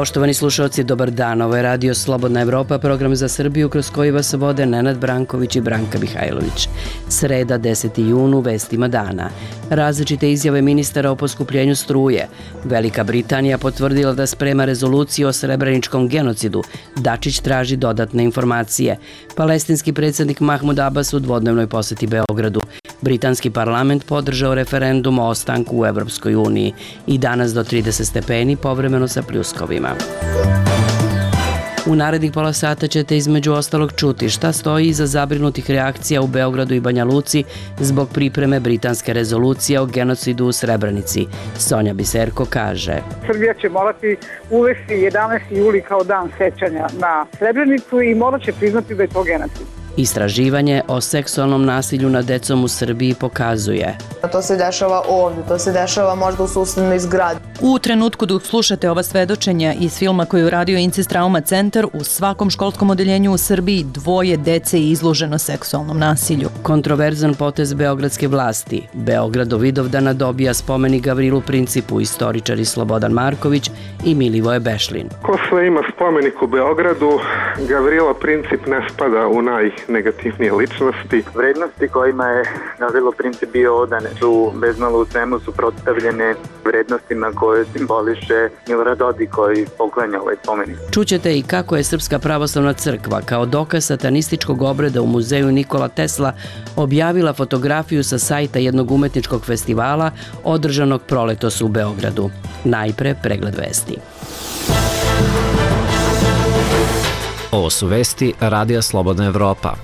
Poštovani slušalci, dobar dan. Ovo je Radio Slobodna Evropa, program za Srbiju kroz koji vas vode Nenad Branković i Branka Mihajlović. Sreda, 10. jun, u vestima dana. Različite izjave ministara o poskupljenju struje. Velika Britanija potvrdila da sprema rezoluciju o srebreničkom genocidu. Dačić traži dodatne informacije. Palestinski predsjednik Mahmud Abbas u dvodnevnoj poseti Beogradu. Britanski parlament podržao referendum o ostanku u Evropskoj uniji i danas do 30 stepeni, povremeno sa pljuskovima. U narednih pola sata ćete između ostalog čuti šta stoji iza zabrinutih reakcija u Beogradu i Banja Luci zbog pripreme britanske rezolucije o genocidu u Srebrenici. Sonja Biserko kaže: Srbija će morati uvesti 11. juli kao dan sećanja na Srebrenicu i morat će priznati da je to genocid. Istraživanje o seksualnom nasilju nad decom u Srbiji pokazuje: To se dešava ovdje, to se dešava možda u susednoj zgradi. U trenutku dok slušate ova svedočenja iz filma koji je uradio Incest Trauma Centar, u svakom školskom odeljenju u Srbiji 2 dece je izloženo seksualnom nasilju. Kontroverzan potez beogradske vlasti. Beograd do Vidovdana dobija spomenik Gavrilu Principu, istoričari Slobodan Marković i Milivoje Bešlin. Ko sve ima spomenik u Beogradu, Gavrilo Princip ne spada u najnegativnije ličnosti. Vrednosti kojima je Gavrilo Princip bio odan su bezmalo u svemu suprotstavljene vrednostima koje simboliše Milorad Dodik koji poklanja ovaj spomenik. Čućete i kako je Srpska pravoslavna crkva kao dokaz satanističkog obreda u muzeju Nikola Tesla objavila fotografiju sa sajta jednog umetničkog festivala održanog proletos u Beogradu. Najpre pregled vesti. Ovo su vesti Radija Slobodna Evropa.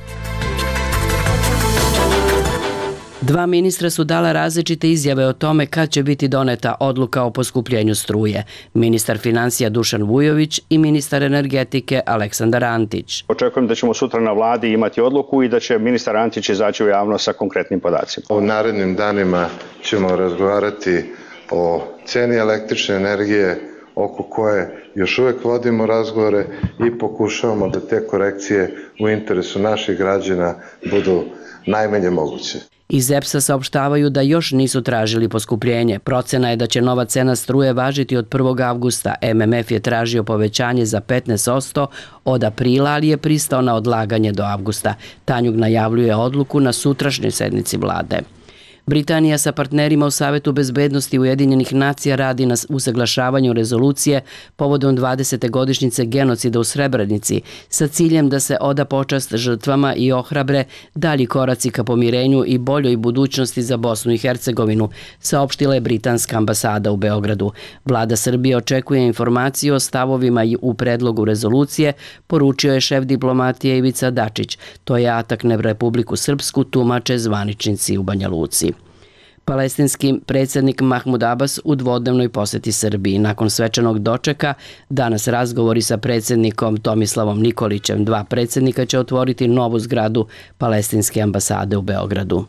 2 ministra su dala različite izjave o tome kad će biti doneta odluka o poskupljenju struje. Ministar financija Dušan Vujović i ministar energetike Aleksandar Antić. Očekujem da ćemo sutra na vladi imati odluku i da će ministar Antić izaći u javnost sa konkretnim podacima. U narednim danima ćemo razgovarati o ceni električne energije, oko koje još uvek vodimo razgovore i pokušavamo da te korekcije u interesu naših građana budu najmanje moguće. Iz EPS-a saopštavaju da još nisu tražili poskupljenje. Procena je da će nova cena struje važiti od 1. avgusta. MMF je tražio povećanje za 15% od aprila, ali je pristao na odlaganje do avgusta. Tanjug najavljuje odluku na sutrašnjoj sednici vlade. Britanija sa partnerima u Savetu bezbednosti Ujedinjenih nacija radi na usaglašavanju rezolucije povodom 20. godišnjice genocida u Srebrenici sa ciljem da se oda počast žrtvama i ohrabre dalji koraci ka pomirenju i boljoj budućnosti za Bosnu i Hercegovinu, saopštila je britanska ambasada u Beogradu. Vlada Srbije očekuje informaciju o stavovima u predlogu rezolucije, poručio je šef diplomatije Ivica Dačić. To je atak na Republiku Srpsku, tumače zvaničnici u Banja Luci. Palestinski predsjednik Mahmud Abbas u dvodnevnoj poseti Srbiji. Nakon svečanog dočeka, danas razgovori sa predsjednikom Tomislavom Nikolićem. 2 predsjednika će otvoriti novu zgradu Palestinske ambasade u Beogradu.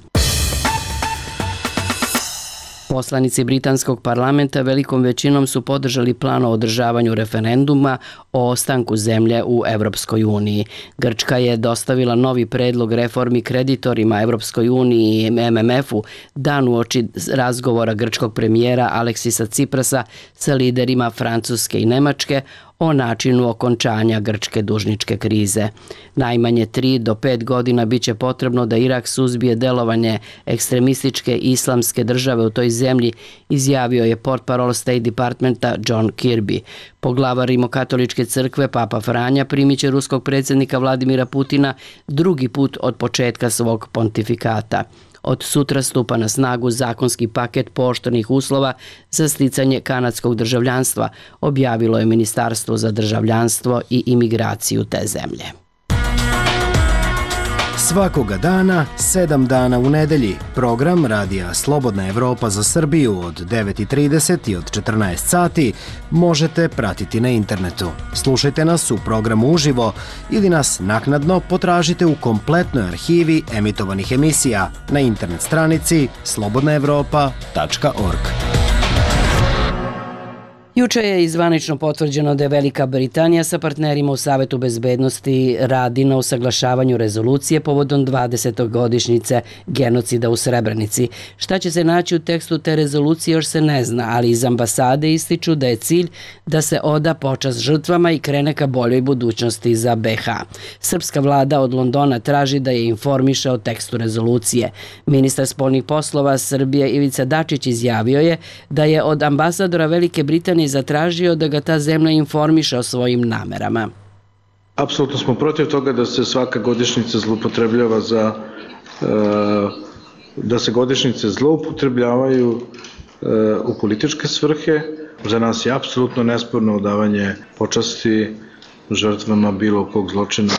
Poslanici britanskog parlamenta velikom većinom su podržali plan o održavanju referenduma o ostanku zemlje u Evropskoj uniji. Grčka je dostavila novi predlog reformi kreditorima Evropskoj uniji i MMF-u dan uoči razgovora grčkog premijera Aleksisa Ciprasa sa liderima Francuske i Nemačke o načinu okončanja grčke dužničke krize. Najmanje 3 do 5 godina biće potrebno da Irak suzbije delovanje ekstremističke islamske države u toj zemlji, izjavio je portparol State Departmenta John Kirby. Poglavar Rimokatoličke crkve Papa Franja primiće ruskog predsjednika Vladimira Putina drugi put od početka svog pontifikata. Od sutra stupa na snagu zakonski paket pooštrenih uslova za sticanje kanadskog državljanstva, objavilo je Ministarstvo za državljanstvo i imigraciju te zemlje. Svakoga dana, 7 dana u nedelji, program Radija Slobodna Evropa za Srbiju od 9:30 i od 14 sati možete pratiti na internetu. Slušajte nas u programu uživo ili nas naknadno potražite u kompletnoj arhivi emitovanih emisija na internet stranici slobodnaevropa.org. Juče je izvanično potvrđeno da je Velika Britanija sa partnerima u Savetu bezbednosti radi na usaglašavanju rezolucije povodom 20. godišnjice genocida u Srebrenici. Šta će se naći u tekstu te rezolucije još se ne zna, ali iz ambasade ističu da je cilj da se oda počast žrtvama i krene ka boljoj budućnosti za BiH. Srpska vlada od Londona traži da je informiše o tekstu rezolucije. Ministar spoljnih poslova Srbije Ivica Dačić izjavio je da je od ambasadora Velike Britanije zatražio da ga ta zemlja informiše o svojim namerama. Apsolutno smo protiv toga da se svaka godišnjica zloupotrebljava da se godišnjice zloupotrebljavaju u političke svrhe. Za nas je apsolutno nesporno odavanje počasti žrtvama bilo kog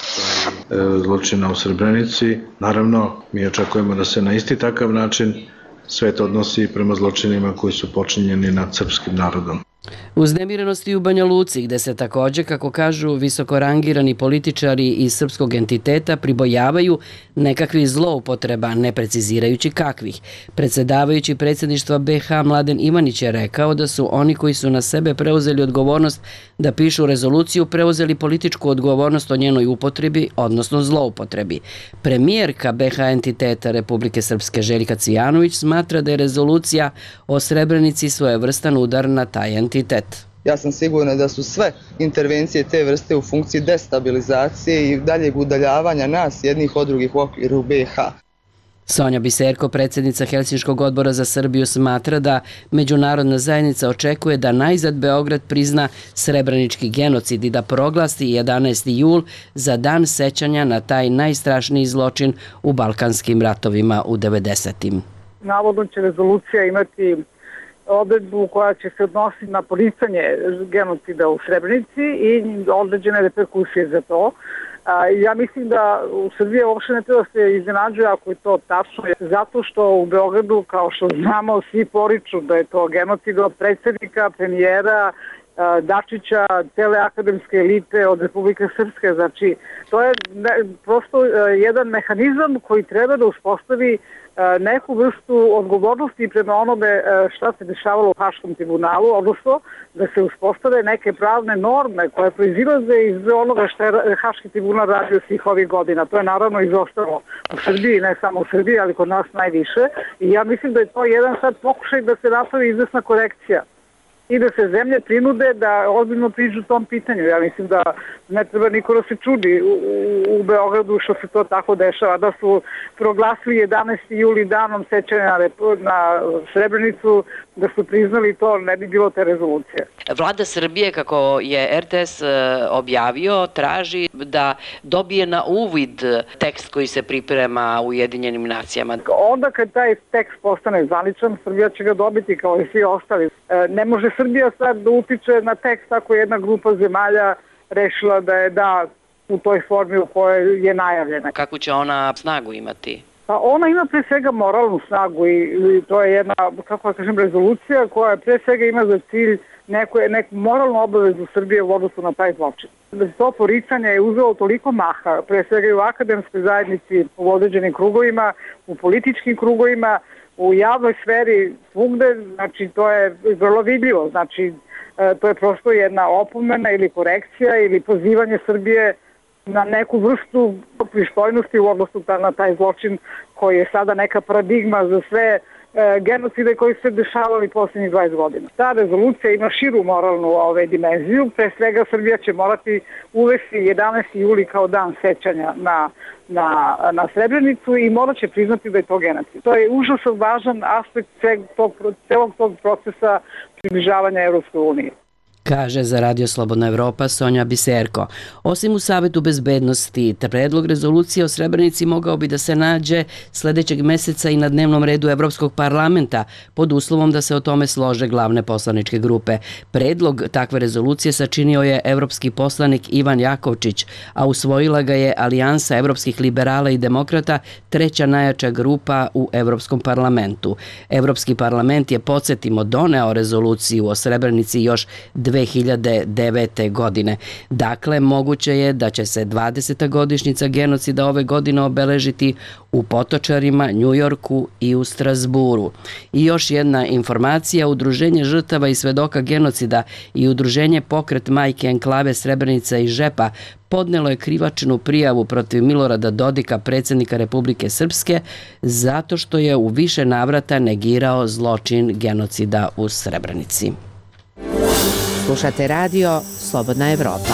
zločina u Srebrenici. Naravno, mi očekujemo da se na isti takav način svet odnosi prema zločinima koji su počinjeni nad srpskim narodom. Uznemirenosti u Banja Luci, gde se također, kako kažu visoko rangirani političari iz srpskog entiteta, pribojavaju nekakvih zloupotreba, ne precizirajući kakvih. Predsedavajući predsjedništva BiH Mladen Ivanić je rekao da su oni koji su na sebe preuzeli odgovornost da pišu rezoluciju, preuzeli političku odgovornost o njenoj upotrebi, odnosno zloupotrebi. Premijerka BiH entiteta Republike Srpske Željka Cvijanović smatra da je rezolucija o Srebrenici svojevrstan udar na taj entitet. Ja sam sigurna da su sve intervencije te vrste u funkciji destabilizacije i daljeg udaljavanja nas jednih od drugih u okviru BiH. Sonja Biserko, predsjednica Helsinškog odbora za Srbiju, smatra da međunarodna zajednica očekuje da najzad Beograd prizna srebrenički genocid i da proglasi 11. jul za dan sećanja na taj najstrašniji zločin u balkanskim ratovima u 90. Navodno će rezolucija imati odredbu koja će se odnositi na poricanje genocida u Srebrenici i određene reperkusije za to. Ja mislim da u Srbiji uopšte ne treba se iznenađuje ako je to tačno, zato što u Beogradu, kao što znamo, svi poriču da je to genocid od predsjednika, premijera, Dačića, cele akademske elite od Republike Srpske. Znači, to je prosto jedan mehanizam koji treba da uspostavi neku vrstu odgovornosti prema onome šta se dešavalo u Haškom tribunalu, odnosno da se uspostave neke pravne norme koje proizilaze iz onoga što je Haški tribunal radio svih ovih godina. To je naravno izostalo u Srbiji, ne samo u Srbiji, ali kod nas najviše. I ja mislim da je to jedan sad pokušaj da se napravi izvesna korekcija i da se zemlje prinude da ozbiljno priđu tom pitanju. Ja mislim da ne treba niko da se čudi u Beogradu što se to tako dešava. Da su proglasili 11. juli danom sećanja na Srebrenicu, da su priznali to, ne bi bilo te rezolucije. Vlada Srbije, kako je RTS objavio, traži da dobije na uvid tekst koji se priprema u Ujedinjenim nacijama. Onda kad taj tekst postane zvaničan, Srbija će ga dobiti kao i svi ostali. Ne može Srbija sad da utiče na tekst ako jedna grupa zemalja rešila da je da u toj formi u kojoj je najavljena. Kako će ona snagu imati? Pa ona ima pre svega moralnu snagu i to je jedna, kako da kažem, rezolucija koja pre svega ima za cilj neku moralnu obavezu Srbije u odnosu na taj zločin. To poricanje je uzelo toliko maha, pre svega i u akademskoj zajednici, u određenim krugovima, u političkim krugovima, u javnoj sferi, svugde, znači to je vrlo vidljivo, znači to je prosto jedna opomena ili korekcija ili pozivanje Srbije na neku vrstu pristojnosti u odnosu na taj zločin koji je sada neka paradigma za sve genocide koji su se dešavali posljednjih 20 godina. Ta rezolucija ima širu moralnu dimenziju, pre svega Srbija će morati uvesti 11. juli kao dan sećanja na Srebrenicu i morat će priznati da je to genocid. To je užasno važan aspekt celog tog procesa približavanja Evropskoj uniji. Kaže za Radio Slobodna Evropa Sonja Biserko. Osim u Savetu bezbednosti, predlog rezolucije o Srebrenici mogao bi da se nađe sljedećeg meseca i na dnevnom redu Evropskog parlamenta, pod uslovom da se o tome slože glavne poslaničke grupe. Predlog takve rezolucije sačinio je evropski poslanik Ivan Jakovčić, a usvojila ga je Alijansa evropskih liberala i demokrata, treća najjača grupa u Evropskom parlamentu. Evropski parlament je, podsjetimo, doneo rezoluciju o Srebrenici još 2009. godine. Dakle, moguće je da će se 20. godišnjica genocida ove godine obeležiti u Potočarima, Njujorku i u Strasburu. I još jedna informacija, Udruženje žrtava i svedoka genocida i Udruženje Pokret majke enklave Srebrenica i Žepa podnelo je krivačnu prijavu protiv Milorada Dodika, predsjednika Republike Srpske, zato što je u više navrata negirao zločin genocida u Srebrenici. Slušate radio Slobodna Evropa.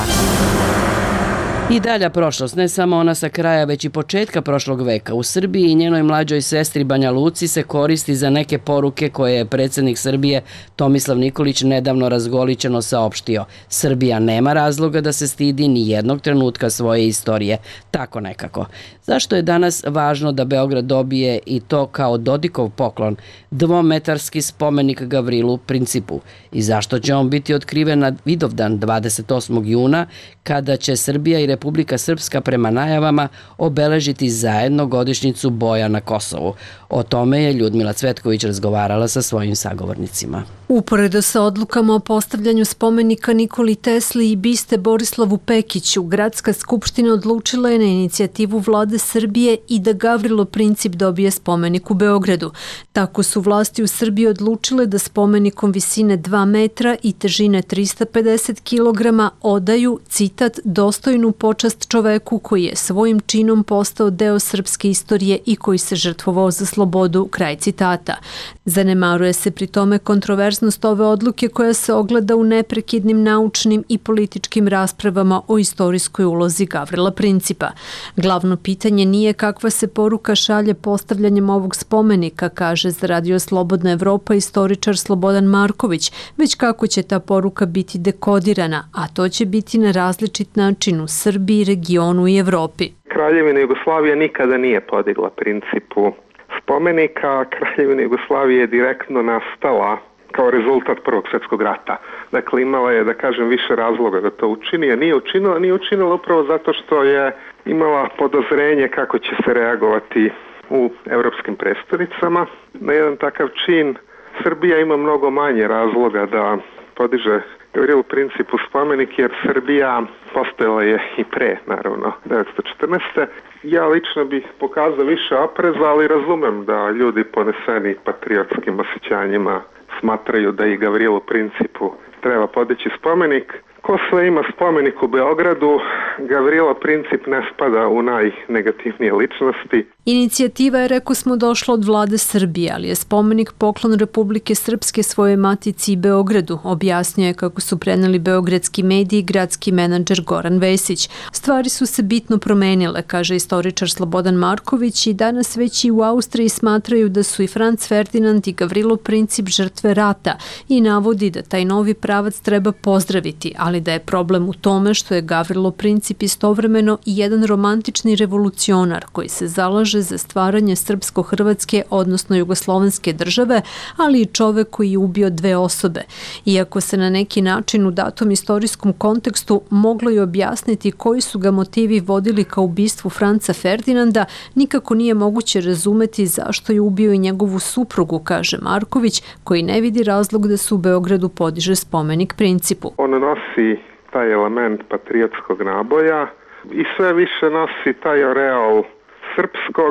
I dalja prošlost, ne samo ona sa kraja, već i početka prošlog veka. U Srbiji i njenoj mlađoj sestri Banja Luci se koristi za neke poruke koje je predsjednik Srbije Tomislav Nikolić nedavno razgolićeno saopštio. Srbija nema razloga da se stidi ni jednog trenutka svoje istorije. Tako nekako. Zašto je danas važno da Beograd dobije i to kao Dodikov poklon, dvometarski spomenik Gavrilu Principu? I zašto će on biti otkriven na Vidovdan 28. juna, kada će Srbija i Republika Srpska prema najavama obeležiti zajedno godišnjicu boja na Kosovu? O tome je Ljudmila Cvetković razgovarala sa svojim sagovornicima. Uporedo sa odlukama o postavljanju spomenika Nikoli Tesli i biste Borislavu Pekiću, Gradska skupština odlučila je na inicijativu vlade Srbije i da Gavrilo Princip dobije spomenik u Beogradu. Tako su vlasti u Srbiji odlučile da spomenikom visine 2 metra i težine 350 kg odaju, citat, dostojnu počast čoveku koji je svojim činom postao deo srpske istorije i koji se žrtvovao za slobodu, kraj citata. Zanemaruje se pri tome kontroverznost ove odluke koja se ogleda u neprekidnim naučnim i političkim raspravama o istorijskoj ulozi Gavrila Principa. Glavno pitanje nije kakva se poruka šalje postavljanjem ovog spomenika, kaže za Radio Slobodna Evropa istoričar Slobodan Marković, već kako će ta poruka biti dekodirana, a to će biti na različit način u Srbiji, regionu i Evropi. Kraljevina Jugoslavija nikada nije podigla Principu spomenika. Kraljevina Jugoslavija je direktno nastala kao rezultat Prvog svjetskog rata. Dakle, imala je, da kažem, više razloga da to učini, a nije učinila upravo zato što je imala podozrenje kako će se reagovati u evropskim prestonicama. Na jedan takav čin Srbija ima mnogo manje razloga da podiže Gavrilu Principu spomenik, jer Srbija postojala je i pre, naravno, 1914. Ja lično bih pokazao više opreza, ali razumem da ljudi poneseni patriotskim osjećanjima smatraju da i Gavrilu Principu treba podići spomenik. Ko sve ima spomenik u Beogradu, Gavrilo Princip ne spada u najnegativnije ličnosti. Inicijativa je, reko smo, došla od vlade Srbije, ali je spomenik poklon Republike Srpske svojoj matici i Beogradu, objasnio je kako su preneli beogradski mediji gradski menadžer Goran Vesić. Stvari su se bitno promenile, kaže istoričar Slobodan Marković, i danas već i u Austriji smatraju da su i Franc Ferdinand i Gavrilo Princip žrtve rata i navodi da taj novi pravac treba pozdraviti, ali da je problem u tome što je Gavrilo Princip istovremeno i jedan romantični revolucionar koji se zalaže za stvaranje srpsko-hrvatske, odnosno jugoslovenske države, ali i čovek koji je ubio 2 osobe. Iako se na neki način u datom istorijskom kontekstu moglo i objasniti koji su ga motivi vodili ka ubistvu Franca Ferdinanda, nikako nije moguće razumeti zašto je ubio i njegovu suprugu, kaže Marković, koji ne vidi razlog da se u Beogradu podiže spomenik Principu. On nosi taj element patriotskog naboja i sve više nosi taj oreol srpskog,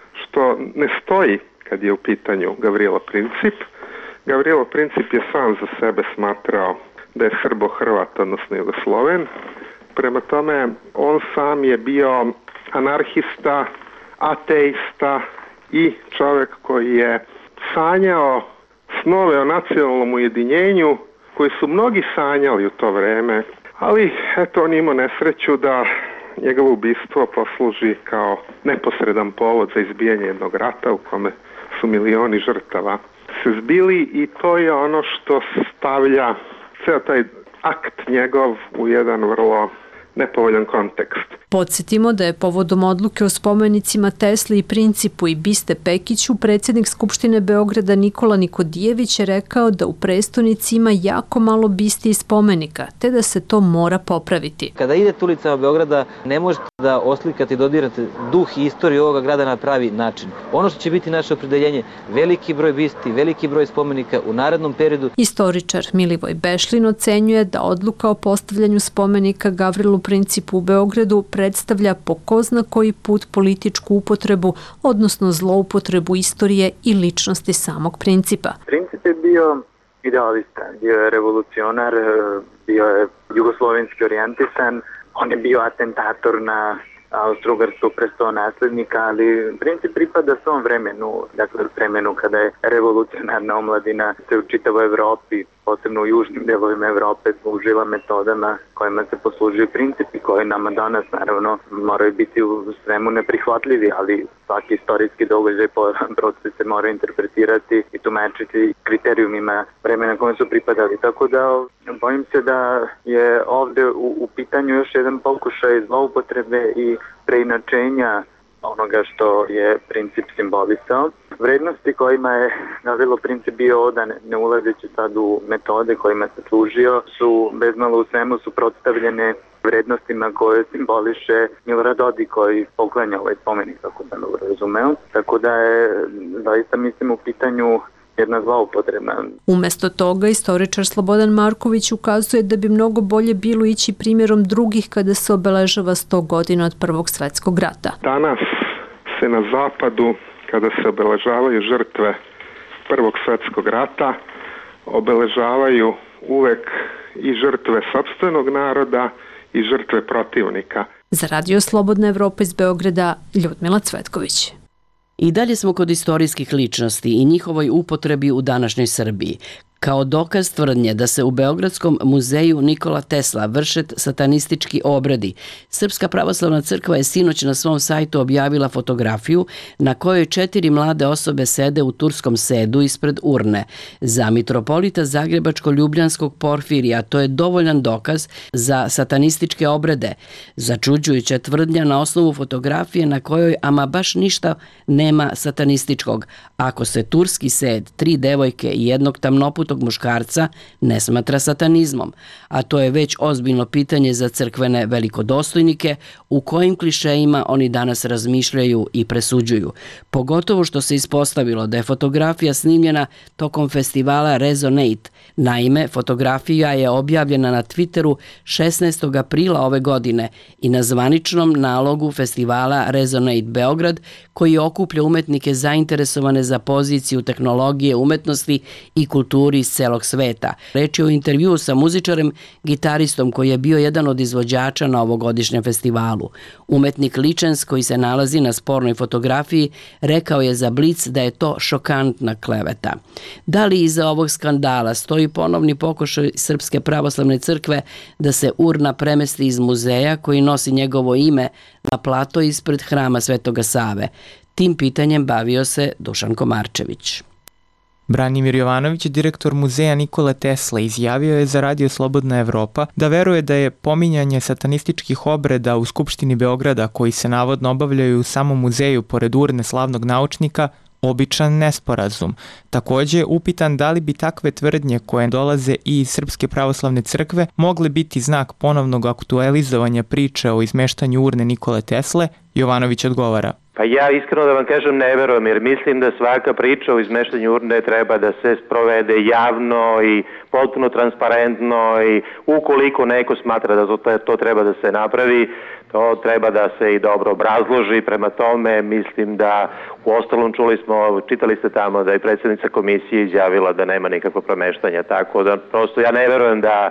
što ne stoji kad je u pitanju Gavrilo Princip. Gavrilo Princip je sam za sebe smatrao da je Srbo-Hrvat, odnosno Jugosloven. Prema tome, on sam je bio anarhista, ateista i čovjek koji je sanjao snove o nacionalnom ujedinjenju koji su mnogi sanjali u to vreme, ali eto, on imao nesreću da njegovo ubistvo posluži kao neposredan povod za izbijanje jednog rata u kome su milioni žrtava se zbili, i to je ono što stavlja ceo taj akt njegov u jedan vrlo nepovoljan kontekst. Podsjetimo da je povodom odluke o spomenicima Tesli i Principu i biste Pekiću predsjednik Skupštine Beograda Nikola Nikodijević je rekao da u prestonici ima jako malo bisti i spomenika, te da se to mora popraviti. Kada idete ulicama Beograda ne možete da oslikate i dodirate duh i istoriju ovoga grada na pravi način. Ono što će biti naše opredeljenje, veliki broj bisti, veliki broj spomenika u narednom periodu. Istoričar Milivoj Bešlin ocenjuje da odluka o postavljanju spomenika Gavrilu Principu u Beogradu predstavlja po ko zna koji put političku upotrebu, odnosno zloupotrebu istorije i ličnosti samog Principa. Princip je bio idealista, bio je revolucionar, bio je jugoslovenski orijentisan, on je bio atentator na austrougarskog prestolonaslednika, ali Princip pripada svom vremenu, dakle vremenu kada je revolucionarna omladina se u čitavoj Evropi, posebno u južnim delovima Evrope, služila metodama kojima se poslužuje Princip i koji nama danas naravno moraju biti u svemu neprihvatljivi, ali svaki istorijski događaj proces se mora interpretirati i tumačiti kriterijumima vremena kojima su pripadali. Tako da bojim se da je ovde u pitanju još jedan pokušaj zloupotrebe i preinačenja onoga što je Princip simbolisao. Vrednosti kojima je Gavrilo Princip bio odan, ne ulazeći sad u metode kojima se služio, su bezmalo u svemu suprotstavljene vrednostima koje simboliše Milorad Dodik koji poklanja ovaj spomenik, kako sam dobro razumeo. Tako da je, zaista mislim, u pitanju jedna zloupotreba. Umesto toga, istoričar Slobodan Marković ukazuje da bi mnogo bolje bilo ići primjerom drugih kada se obeležava 100 godina od Prvog svetskog rata. Danas se na zapadu, kada se obeležavaju žrtve Prvog svetskog rata, obeležavaju uvek i žrtve sopstvenog naroda i žrtve protivnika. Za Radio Slobodna Evropa iz Beograda, Ljudmila Cvetković. I dalje smo kod istorijskih ličnosti i njihovoj upotrebi u današnjoj Srbiji. Kao dokaz tvrdnje da se u Beogradskom muzeju Nikola Tesla vrše satanistički obredi, Srpska pravoslavna crkva je sinoć na svom sajtu objavila fotografiju na kojoj 4 mlade osobe sede u turskom sedu ispred urne. Za mitropolita Zagrebačko-Ljubljanskog Porfirija to je dovoljan dokaz za satanističke obrede. Začuđujuća tvrdnja na osnovu fotografije na kojoj ama baš ništa nema satanističkog. Ako se turski sed, 3 devojke i jednog tamnoputog muškarca ne smatra satanizmom, a to je već ozbiljno pitanje za crkvene velikodostojnike u kojim klišejima oni danas razmišljaju i presuđuju. Pogotovo što se ispostavilo da je fotografija snimljena tokom festivala Resonate. Naime, fotografija je objavljena na Twitteru 16. aprila ove godine i na zvaničnom nalogu festivala Resonate Beograd, koji okuplja umetnike zainteresovane za poziciju tehnologije, umetnosti i kulturi iz celog sveta. Reč je o intervjuu sa muzičarem, gitaristom koji je bio jedan od izvođača na ovogodišnjem festivalu. Umetnik Ličens, koji se nalazi na spornoj fotografiji, rekao je za Blic da je to šokantna kleveta. Da li iza ovog skandala stoji ponovni pokušaj Srpske pravoslavne crkve da se urna premesti iz muzeja koji nosi njegovo ime na plato ispred hrama Svetoga Save? Tim pitanjem bavio se Dušan Komarčević. Branimir Jovanović, direktor muzeja Nikola Tesla, izjavio je za Radio Slobodna Evropa da veruje da je pominjanje satanističkih obreda u Skupštini Beograda, koji se navodno obavljaju u samom muzeju pored urne slavnog naučnika, običan nesporazum. Takođe, upitan da li bi takve tvrdnje koje dolaze i iz Srpske pravoslavne crkve mogle biti znak ponovnog aktualizovanja priče o izmeštanju urne Nikole Tesle, Jovanović odgovara. Pa ja iskreno da vam kažem ne verujem, jer mislim da svaka priča o izmeštanju urne treba da se sprovede javno i potpuno transparentno i ukoliko neko smatra da to treba da se napravi, to treba da se i dobro obrazloži. Prema tome mislim da u ostalom čitali ste tamo da je predsjednica komisije izjavila da nema nikakvo premeštanja, tako da prosto ja ne verujem da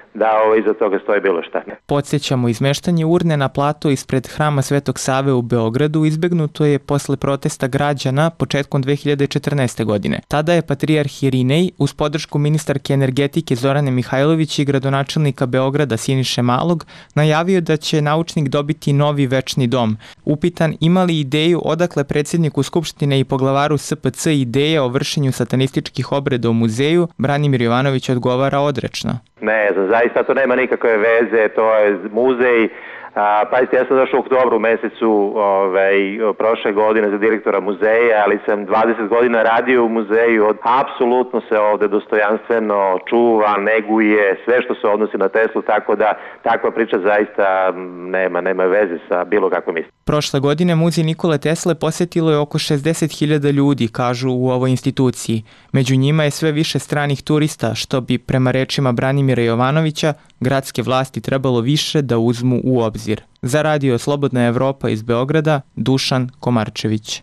iza toga stoji bilo šta. Podsjećamo, izmeštanje urne na plato ispred hrama Svetog Save u Beogradu izbegnuto je posle protesta građana početkom 2014. godine. Tada je patrijarh Irinej uz podršku ministarke energetike Zorane Mihajlović i gradonačelnika Beograda Siniše Malog najavio da će naučnik dobiti novi večni dom. Upitan ima li ideju odakle predsjedniku Skupštine i poglavaru SPC ideja o vršenju satanističkih obreda u muzeju, Branimir Jovanović odgovara odrečno. Ne, zaista to nema nikakve veze, to je muzej Pazite, ja sam došao u oktobru mesecu prošle godine za direktora muzeja, ali sam 20 godina radio u muzeju. Apsolutno se ovde dostojanstveno čuva, neguje sve što se odnosi na Teslu, tako da takva priča zaista nema veze sa bilo kakvom istinom. Prošle godine muzej Nikole Tesle posetilo je oko 60.000 ljudi, kažu u ovoj instituciji. Među njima je sve više stranih turista, što bi, prema rečima Branimira Jovanovića, gradske vlasti trebalo više da uzmu u obzir. Za radio Slobodna Evropa iz Beograda, Dušan Komarčević.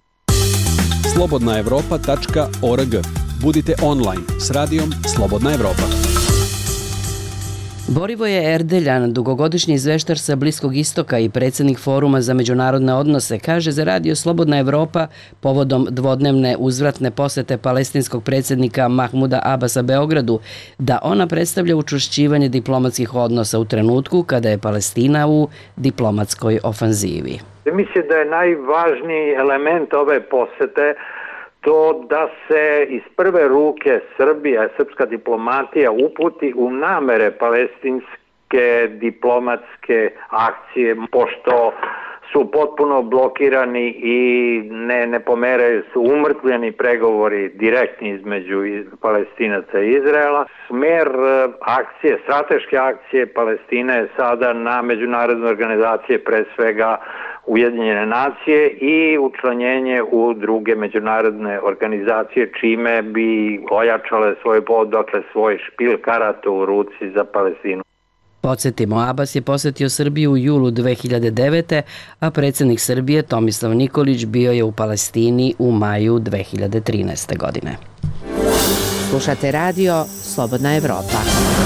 slobodnaevropa.org. Budite online s radijom Slobodna Evropa. Borivoje Erdeljan, dugogodišnji izveštar sa Bliskog istoka i predsjednik Foruma za međunarodne odnose, kaže za radio Slobodna Evropa povodom dvodnevne uzvratne posete palestinskog predsjednika Mahmuda Abasa Beogradu da ona predstavlja učvršćivanje diplomatskih odnosa u trenutku kada je Palestina u diplomatskoj ofanzivi. Mislim da je najvažniji element ove posete to da se iz prve ruke Srbija, srpska diplomatija uputi u namere palestinske diplomatske akcije, pošto su potpuno blokirani i ne pomeraju, su umrtvljeni pregovori direktni između Palestinaca i Izraela. Smer akcije, strateške akcije Palestine je sada na međunarodne organizacije, pre svega Ujedinjene nacije i učlanjenje u druge međunarodne organizacije, čime bi ojačale svoj špil karata u ruci za Palestinu. Podsjetimo, Abas je posetio Srbiju u julu 2009. a predsjednik Srbije Tomislav Nikolić bio je u Palestini u maju 2013. godine. Slušate radio Slobodna Evropa.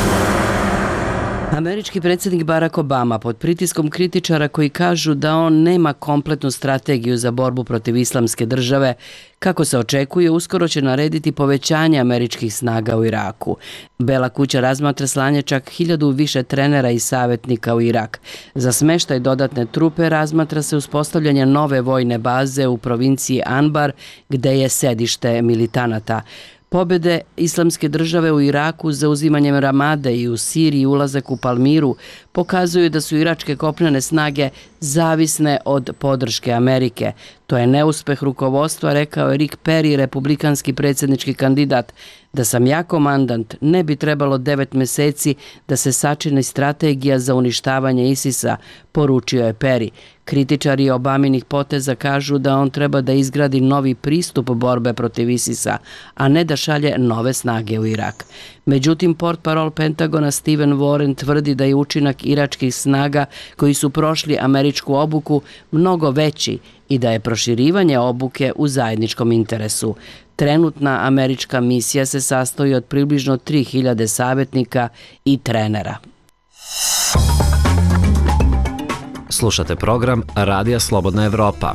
Američki predsjednik Barack Obama pod pritiskom kritičara koji kažu da on nema kompletnu strategiju za borbu protiv islamske države, kako se očekuje, uskoro će narediti povećanje američkih snaga u Iraku. Bela kuća razmatra slanje čak 1000 više trenera i savjetnika u Irak. Za smeštaj dodatne trupe razmatra se uspostavljanje nove vojne baze u provinciji Anbar, gde je sedište militanata. Pobjede islamske države u Iraku zauzimanjem Ramade i u Siriji ulazak u Palmiru pokazuju da su iračke kopnene snage zavisne od podrške Amerike. To je neuspeh rukovodstva, rekao je Rick Perry, republikanski predsjednički kandidat. Da sam ja komandant, ne bi trebalo 9 meseci da se sačini strategija za uništavanje ISIS-a, poručio je Perry. Kritičari Obaminih poteza kažu da on treba da izgradi novi pristup borbe protiv ISIS-a, a ne da šalje nove snage u Irak. Međutim, portparol Pentagona Stephen Warren tvrdi da je učinak iračkih snaga koji su prošli američku obuku mnogo veći i da je proširivanje obuke u zajedničkom interesu. Trenutna američka misija se sastoji od približno 3000 savjetnika i trenera. Slušate program Radija Slobodna Evropa.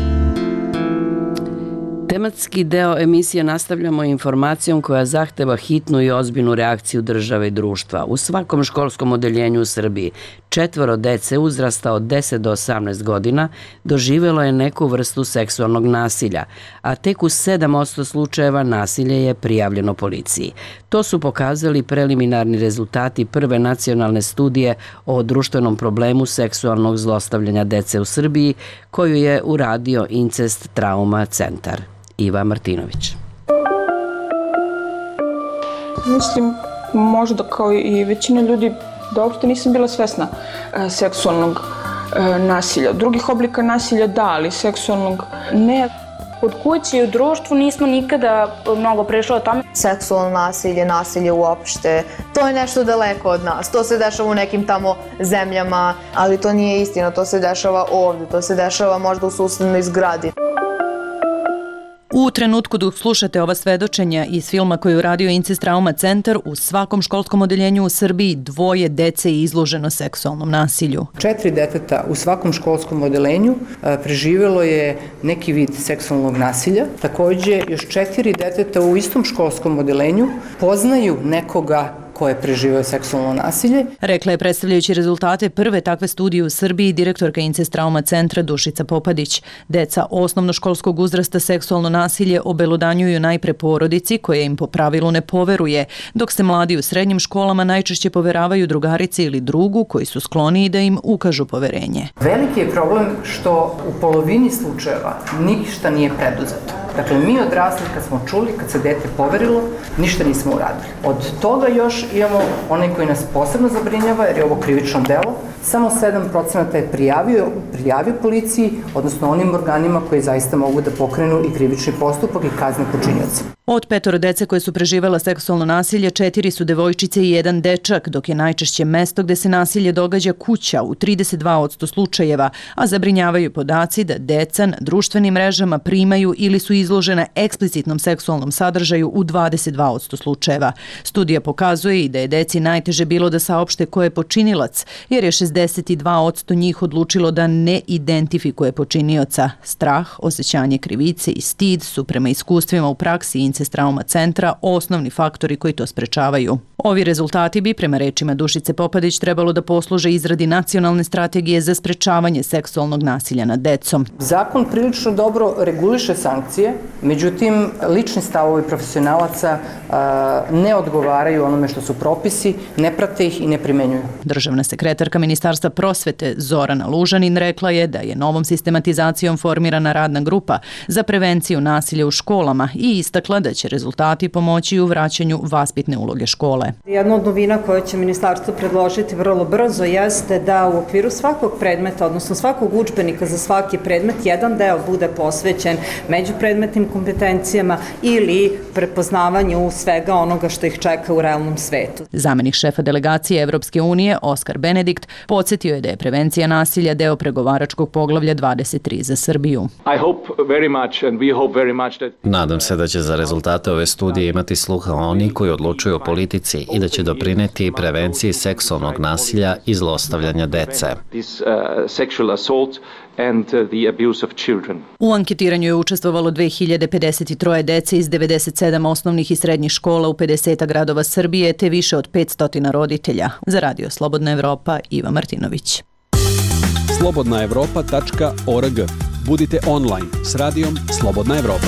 Tematski deo emisije nastavljamo informacijom koja zahteva hitnu i ozbiljnu reakciju države i društva. U svakom školskom odeljenju u Srbiji 4 dece uzrasta od 10 do 18 godina doživjelo je neku vrstu seksualnog nasilja, a tek u 7% slučajeva nasilje je prijavljeno policiji. To su pokazali preliminarni rezultati prve nacionalne studije o društvenom problemu seksualnog zlostavljanja dece u Srbiji, koju je uradio Incest Trauma Centar. Iva Martinović. Mislim, možda kao i većina ljudi, da uopšte nisam bila svesna seksualnog nasilja. Drugih oblika nasilja da, ali seksualnog ne. Kod kuće i u društvu nismo nikada mnogo prešli o tome. Seksualno nasilje, nasilje uopšte, to je nešto daleko od nas. To se dešava u nekim tamo zemljama, ali to nije istina, to se dešava ovdje, to se dešava možda u susednoj zgradi. U trenutku dok slušate ova svedočenja iz filma koji je uradio Incest Trauma Centar, u svakom školskom odeljenju u Srbiji 2 dece je izloženo seksualnom nasilju. 4 deteta u svakom školskom odeljenju preživjelo je neki vid seksualnog nasilja. Također još 4 deteta u istom školskom odeljenju poznaju nekoga koje preživaju seksualno nasilje. Rekla je predstavljajući rezultate prve takve studije u Srbiji direktorka Incestrauma centra Dušica Popadić. Deca osnovnoškolskog uzrasta seksualno nasilje obelodanjuju najpre porodici koje im po pravilu ne poveruje, dok se mladi u srednjim školama najčešće poveravaju drugarici ili drugu koji su skloniji da im ukažu poverenje. Veliki je problem što u polovini slučajeva ništa nije preduzeto. Dakle, mi odrasli kad smo čuli, kad se dete poverilo, ništa nismo uradili. Od toga još imamo onaj koji nas posebno zabrinjava, jer je ovo krivično delo. Samo 7% je prijavio policiji, odnosno onim organima koji zaista mogu da pokrenu i krivični postupak i kazne počinioca. Od 5 dece koje su preživela seksualno nasilje, 4 su devojčice i 1 dečak, dok je najčešće mesto gde se nasilje događa kuća u 32% slučajeva, a zabrinjavaju podaci da deca na društvenim mrežama primaju ili su izložena eksplicitnom seksualnom sadržaju u 22% slučajeva. Studija pokazuje i da je deci najteže bilo da saopšte ko je počinilac, jer je 62% njih odlučilo da ne identifikuje počinioca. Strah, osjećanje krivice i stid su prema iskustvima u praksi Incestrauma centra osnovni faktori koji to sprečavaju. Ovi rezultati bi, prema rečima Dušice Popadić, trebalo da posluže izradi nacionalne strategije za sprečavanje seksualnog nasilja nad decom. Zakon prilično dobro reguliše sankcije, međutim, lični stavovi profesionalaca ne odgovaraju onome što su propisi, ne prate ih i ne primenjuju. Državna sekretarka Ministarstva prosvete Zorana Lužanin rekla je da je novom sistematizacijom formirana radna grupa za prevenciju nasilja u školama i istakla da će rezultati pomoći u vraćanju vaspitne uloge škole. Jedna od novina koje će ministarstvo predložiti vrlo brzo jeste da u okviru svakog predmeta, odnosno svakog udžbenika za svaki predmet, jedan deo bude posvećen međupredmetnim kompetencijama ili prepoznavanju svega onoga što ih čeka u realnom svetu. Zamenik šefa delegacije Evropske unije Oskar Benedikt podsjetio je da je prevencija nasilja deo pregovaračkog poglavlja 23 za Srbiju. Nadam se da će za rezultate ove studije imati sluha oni koji odlučuju o politici i da će doprineti prevenciji seksualnog nasilja i zlostavljanja dece. U anketiranju je učestvovalo 2053 dece iz 97 osnovnih i srednjih škola u 50 gradova Srbije te više od 500 roditelja. Za Radio Slobodna Evropa, Iva Martinović. slobodnaevropa.org. Budite online s radijom Slobodna Evropa.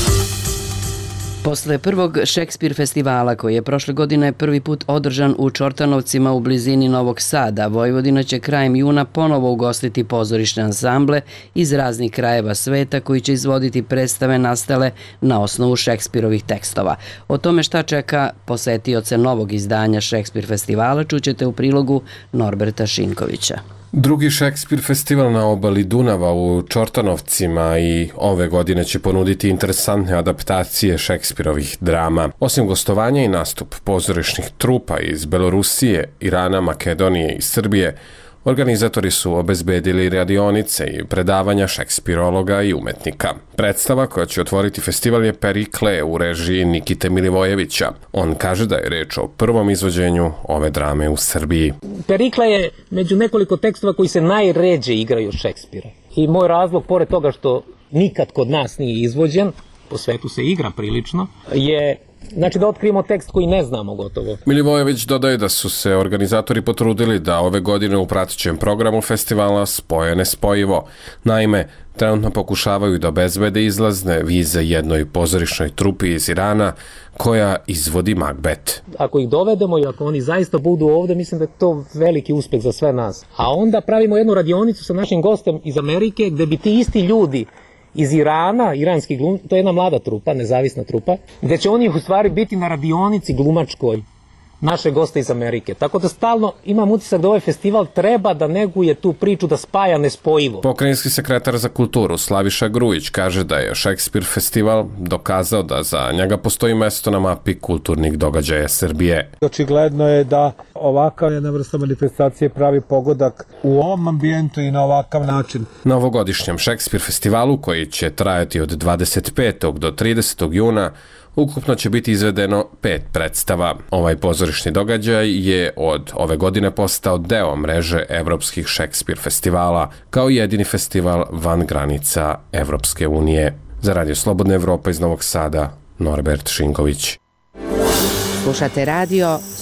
Posle prvog Šekspir festivala, koji je prošle godine prvi put održan u Čortanovcima u blizini Novog Sada, Vojvodina će krajem juna ponovo ugostiti pozorišne ansamble iz raznih krajeva sveta koji će izvoditi predstave nastale na osnovu Šekspirovih tekstova. O tome šta čeka posetioce novog izdanja Šekspir festivala čućete u prilogu Norberta Šinkovića. Drugi Šekspir festival na obali Dunava u Čortanovcima i ove godine će ponuditi interesantne adaptacije Šekspirovih drama. Osim gostovanja i nastup pozorišnih trupa iz Belorusije, Irana, Makedonije i Srbije, organizatori su obezbedili radionice i predavanja šekspirologa i umetnika. Predstava koja će otvoriti festival je Perikle u režiji Nikite Milivojevića. On kaže da je reč o prvom izvođenju ove drame u Srbiji. Perikle je među nekoliko tekstova koji se najređe igraju od Šekspira. I moj razlog, pored toga što nikad kod nas nije izvođen, po svetu se igra prilično, je da otkrijemo tekst koji ne znamo gotovo. Milivojević dodaje da su se organizatori potrudili da ove godine u pratećem programu festivala spoje nespojivo. Naime, trenutno pokušavaju da obezbede izlazne vize jednoj pozorišnoj trupi iz Irana koja izvodi Macbeth. Ako ih dovedemo i ako oni zaista budu ovde, mislim da je to veliki uspeh za sve nas. A onda pravimo jednu radionicu sa našim gostem iz Amerike gde bi ti isti ljudi iz Irana, iranski glum, to je jedna mlada trupa, nezavisna trupa, gde će oni u stvari biti na radionici glumačkoj naše goste iz Amerike. Tako da stalno imam utisak da ovaj festival treba da neguje tu priču, da spaja nespojivo. Pokrajinski sekretar za kulturu Slaviša Grujić kaže da je Šekspir festival dokazao da za njega postoji mesto na mapi kulturnih događaja Srbije. Očigledno je da ovakav jedna vrsta manifestacije pravi pogodak u ovom ambijentu i na ovakav način. Na ovogodišnjem Šekspir festivalu, koji će trajati od 25. do 30. juna, ukupno će biti izvedeno 5 predstava. Ovaj pozorišni događaj je od ove godine postao deo mreže evropskih Šekspir festivala, kao jedini festival van granica Evropske unije. Za Radio Slobodna Evropa iz Novog Sada, Norbert Šinković. Slušate radio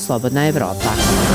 Slobodna Evropa.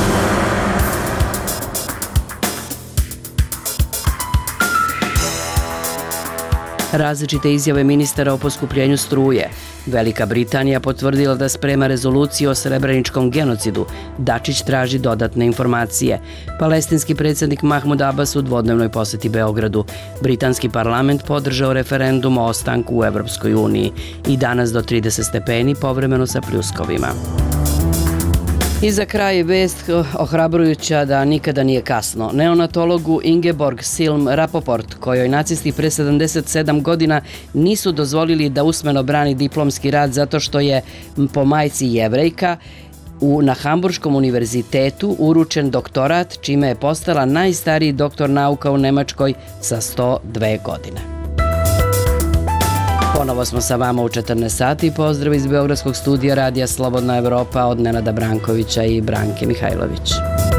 Različite izjave ministara o poskupljenju struje. Velika Britanija potvrdila da sprema rezoluciju o srebreničkom genocidu. Dačić traži dodatne informacije. Palestinski predsjednik Mahmud Abbas u dvodnevnoj poseti Beogradu. Britanski parlament podržao referendum o ostanku u Evropskoj uniji. I danas do 30 stepeni, povremeno sa pljuskovima. I za kraj vest ohrabrujuća da nikada nije kasno. Neonatologu Ingeborg Silm Rapoport, kojoj nacisti pre 77 godina nisu dozvolili da usmeno brani diplomski rad zato što je po majci Jevrejka, na Hamburškom univerzitetu uručen doktorat, čime je postala najstariji doktor nauka u Nemačkoj sa 102 godine. Ponovo smo sa vama u 14 sati. Pozdrav iz Beogradskog studija Radija Slobodna Evropa od Nenada Brankovića i Branke Mihajlović.